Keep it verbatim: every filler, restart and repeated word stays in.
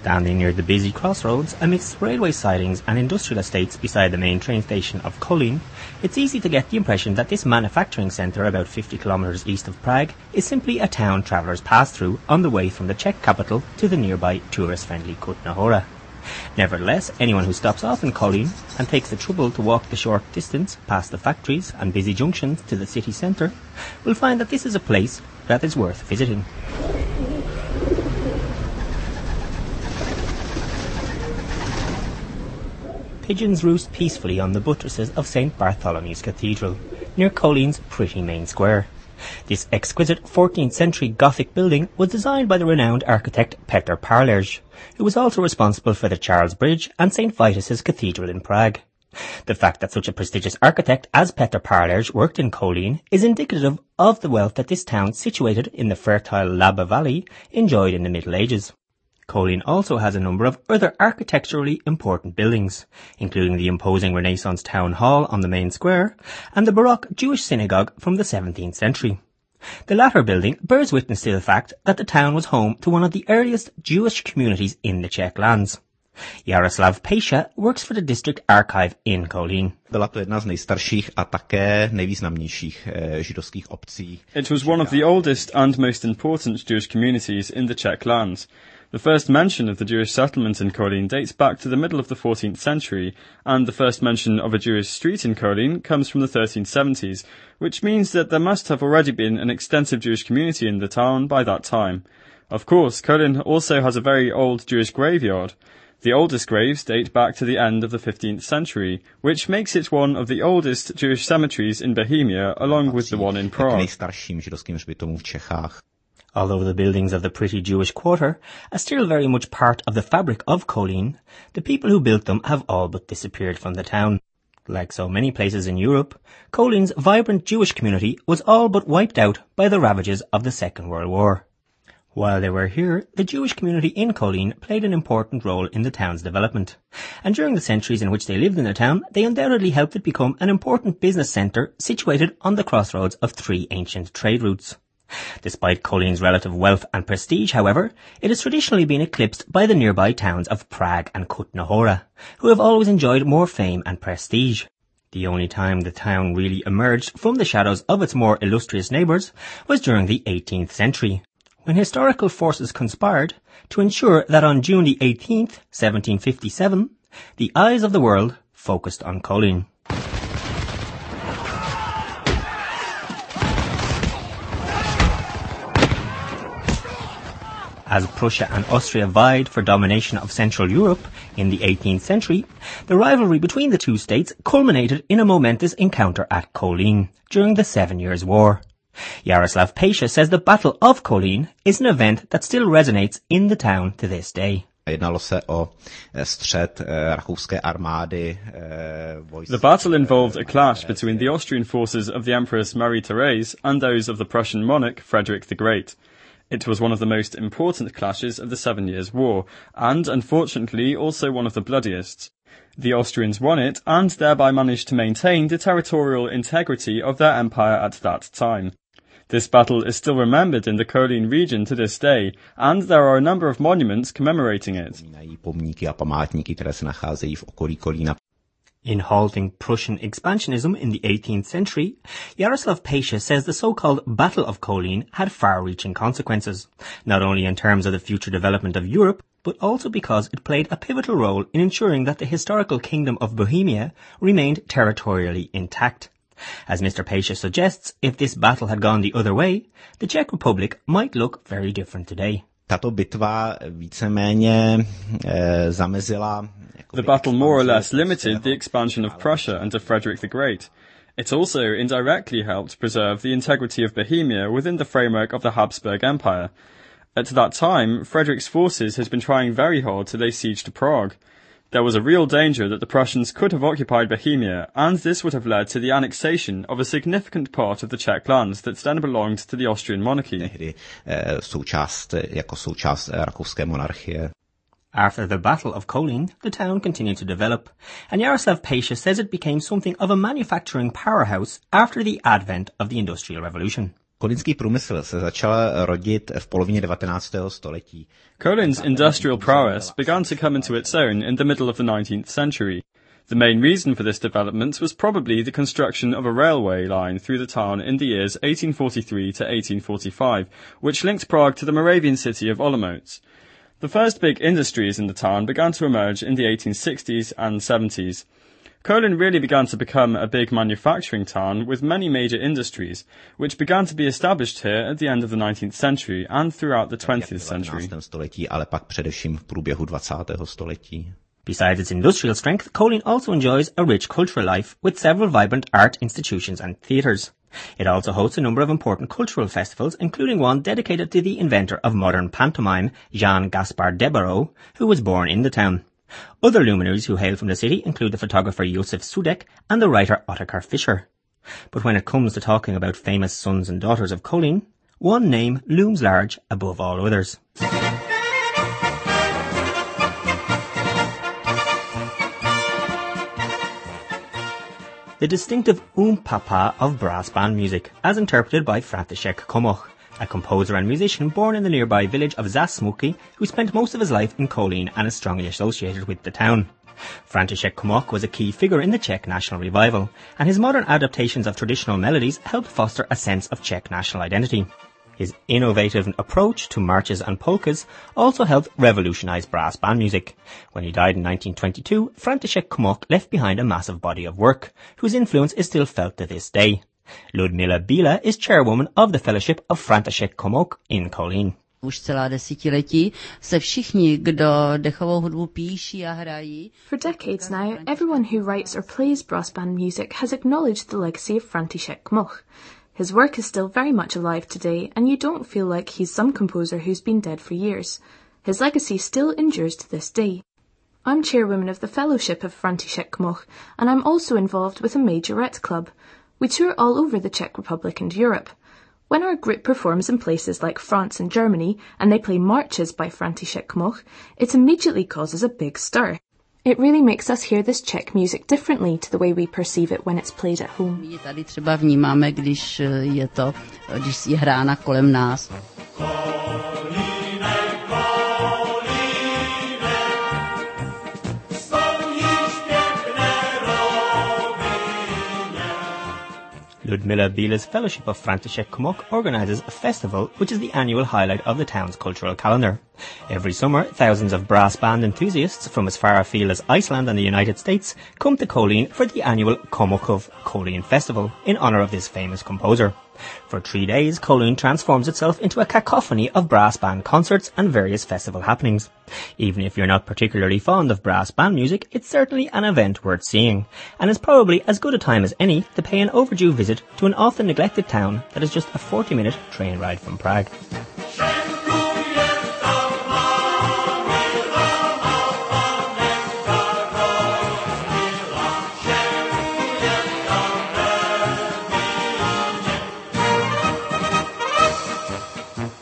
Standing near the busy crossroads, amidst railway sidings and industrial estates beside the main train station of Kolín, it's easy to get the impression that this manufacturing centre about fifty kilometres east of Prague is simply a town travellers pass through on the way from the Czech capital to the nearby tourist-friendly Kutná Hora. Nevertheless, anyone who stops off in Kolín and takes the trouble to walk the short distance past the factories and busy junctions to the city centre will find that this is a place that is worth visiting. Pigeons roost peacefully on the buttresses of Saint Bartholomew's Cathedral, near Kolín's pretty main square. This exquisite fourteenth century Gothic building was designed by the renowned architect Petr Palerj, who was also responsible for the Charles Bridge and Saint Vitus's Cathedral in Prague. The fact that such a prestigious architect as Petr Palerj worked in Kolín is indicative of the wealth that this town, situated in the fertile Labe Valley, enjoyed in the Middle Ages. Kolín also has a number of other architecturally important buildings, including the imposing Renaissance town hall on the main square and the Baroque Jewish synagogue from the seventeenth century. The latter building bears witness to the fact that the town was home to one of the earliest Jewish communities in the Czech lands. Jaroslav Pejsa works for the district archive in Kolín. Byla to jedna z nejstarších a také nejvýznamnějších židovských obcí. It was one of the oldest and most important Jewish communities in the Czech lands. The first mention of the Jewish settlement in Kolín dates back to the middle of the fourteenth century, and the first mention of a Jewish street in Kolín comes from the thirteen seventies, which means that there must have already been an extensive Jewish community in the town by that time. Of course, Kolín also has a very old Jewish graveyard. The oldest graves date back to the end of the fifteenth century, which makes it one of the oldest Jewish cemeteries in Bohemia, along with the one in Prague. Nejstarším židovským hřbitovům v Čechách. Although the buildings of the pretty Jewish quarter are still very much part of the fabric of Kolín, the people who built them have all but disappeared from the town. Like so many places in Europe, Kolín's vibrant Jewish community was all but wiped out by the ravages of the Second World War. While they were here, the Jewish community in Kolín played an important role in the town's development. And during the centuries in which they lived in the town, they undoubtedly helped it become an important business centre situated on the crossroads of three ancient trade routes. Despite Kolín's relative wealth and prestige, however, it has traditionally been eclipsed by the nearby towns of Prague and Kutná Hora, who have always enjoyed more fame and prestige. The only time the town really emerged from the shadows of its more illustrious neighbours was during the eighteenth century, when historical forces conspired to ensure that on June the eighteenth, seventeen fifty-seven, the eyes of the world focused on Kolín. As Prussia and Austria vied for domination of Central Europe in the eighteenth century, the rivalry between the two states culminated in a momentous encounter at Kolín during the Seven Years' War. Jaroslav Pejsa says the Battle of Kolín is an event that still resonates in the town to this day. Jednalo se o střet rakouské armády. The battle involved a clash between the Austrian forces of the Empress Marie-Thérèse and those of the Prussian monarch Frederick the Great. It was one of the most important clashes of the Seven Years' War, and, unfortunately, also one of the bloodiest. The Austrians won it, and thereby managed to maintain the territorial integrity of their empire at that time. This battle is still remembered in the Kolín region to this day, and there are a number of monuments commemorating it. In halting Prussian expansionism in the eighteenth century, Jaroslav Pejsa says the so-called Battle of Kolín had far-reaching consequences, not only in terms of the future development of Europe, but also because it played a pivotal role in ensuring that the historical kingdom of Bohemia remained territorially intact. As Mister Pejsa suggests, if this battle had gone the other way, the Czech Republic might look very different today. Tato bitva víceméně zamezila. The battle more or less limited the expansion of Prussia under Frederick the Great. It also indirectly helped preserve the integrity of Bohemia within the framework of the Habsburg Empire. At that time, Frederick's forces had been trying very hard to lay siege to Prague. There was a real danger that the Prussians could have occupied Bohemia, and this would have led to the annexation of a significant part of the Czech lands that then belonged to the Austrian monarchy. Součást, jako součást rakouské monarchie. After the Battle of Kolín, the town continued to develop, and Jaroslav Pejsa says it became something of a manufacturing powerhouse after the advent of the Industrial Revolution. Kolínský průmysl se začal rodit v polovině devatenáctého století. Kolin's industrial prowess began to come into its own in the middle of the nineteenth century. The main reason for this development was probably the construction of a railway line through the town in the years eighteen forty-three to eighteen forty-five, which linked Prague to the Moravian city of Olomouc. The first big industries in the town began to emerge in the eighteen sixties and seventies. Kolín really began to become a big manufacturing town with many major industries, which began to be established here at the end of the nineteenth century and throughout the twentieth century. století, ale pak především v průběhu dvacátého století. Besides its industrial strength, Kolín also enjoys a rich cultural life with several vibrant art institutions and theatres. It also hosts a number of important cultural festivals, including one dedicated to the inventor of modern pantomime, Jean Gaspard Debarau, who was born in the town. Other luminaries who hail from the city include the photographer Josef Sudek and the writer Ottokar Fischer. But when it comes to talking about famous sons and daughters of Kolín, one name looms large above all others. The distinctive um-papa of brass band music, as interpreted by František Komoch, a composer and musician born in the nearby village of Zasmuky, who spent most of his life in Kolín and is strongly associated with the town. František Komoch was a key figure in the Czech national revival, and his modern adaptations of traditional melodies helped foster a sense of Czech national identity. His innovative approach to marches and polkas also helped revolutionise brass band music. When he died in nineteen twenty-two, František Komoch left behind a massive body of work, whose influence is still felt to this day. Ludmila Bila is chairwoman of the Fellowship of František Komoch in Kolín. Už celá desetiletí se všichni, kdo dechovou hudbu píší a hrají. For decades now, everyone who writes or plays brass band music has acknowledged the legacy of František Komoch. His work is still very much alive today, and you don't feel like he's some composer who's been dead for years. His legacy still endures to this day. I'm chairwoman of the Fellowship of František Komoch, and I'm also involved with a majorette club. We tour all over the Czech Republic and Europe. When our group performs in places like France and Germany, and they play marches by František Komoch, it immediately causes a big stir. It really makes us hear this Czech music differently to the way we perceive it when it's played at home. My tady třeba vnímáme, když je to, když je hrána kolem nás. Ludmila Bila's Fellowship of František Komoch organises a festival which is the annual highlight of the town's cultural calendar. Every summer, thousands of brass band enthusiasts from as far afield as Iceland and the United States come to Kolín for the annual Komochov Kolín Festival in honour of this famous composer. For three days, Kolín transforms itself into a cacophony of brass band concerts and various festival happenings. Even if you're not particularly fond of brass band music, it's certainly an event worth seeing, and is probably as good a time as any to pay an overdue visit to an often neglected town that is just a forty minute train ride from Prague.